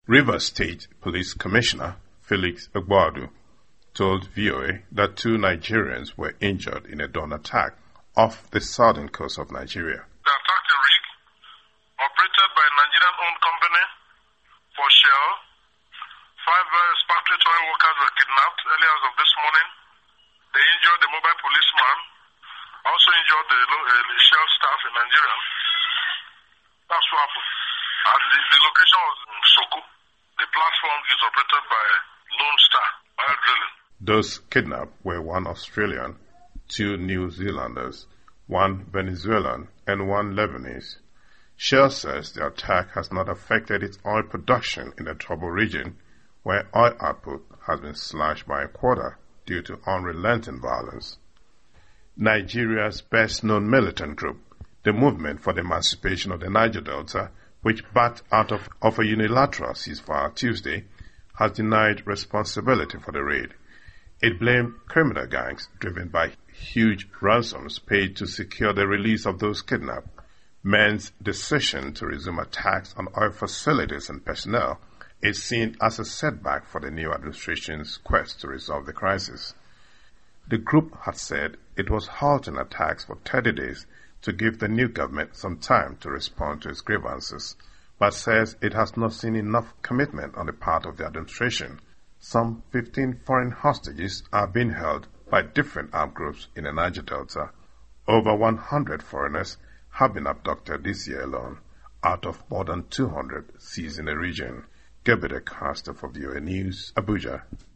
Rivers State Police Commissioner Felix Ogbuadu told VOA that 2 Nigerians were injured in a drone attack off the southern coast of Nigeria. They attacked a rig operated by a Nigerian-owned company for Shell. 5 expatriate oil workers were kidnapped early hours of this morning. They injured the mobile policeman, also injured the Shell staff in Nigeria. That's what happened. And the location was in Soko. The platform is operated by Lone Star Oil Drilling. Those kidnapped were 1 Australian, 2 New Zealanders, 1 Venezuelan, and 1 Lebanese. Shell says the attack has not affected its oil production in the troubled region, where oil output has been slashed by a quarter due to unrelenting violence. Nigeria's best-known militant group, the Movement for the Emancipation of the Niger Delta, which backed out of a unilateral ceasefire Tuesday, has denied responsibility for the raid. It blamed criminal gangs driven by huge ransoms paid to secure the release of those kidnapped. MEN's decision to resume attacks on oil facilities and personnel is seen as a setback for the new administration's quest to resolve the crisis. The group had said it was halting attacks for 30 days to give the new government some time to respond to its grievances, but says it has not seen enough commitment on the part of the administration. Some 15 foreign hostages are being held by different armed groups in the Niger Delta. Over 100 foreigners have been abducted this year alone, out of more than 200 seized in the region. Gebede Caster for VOA News, Abuja.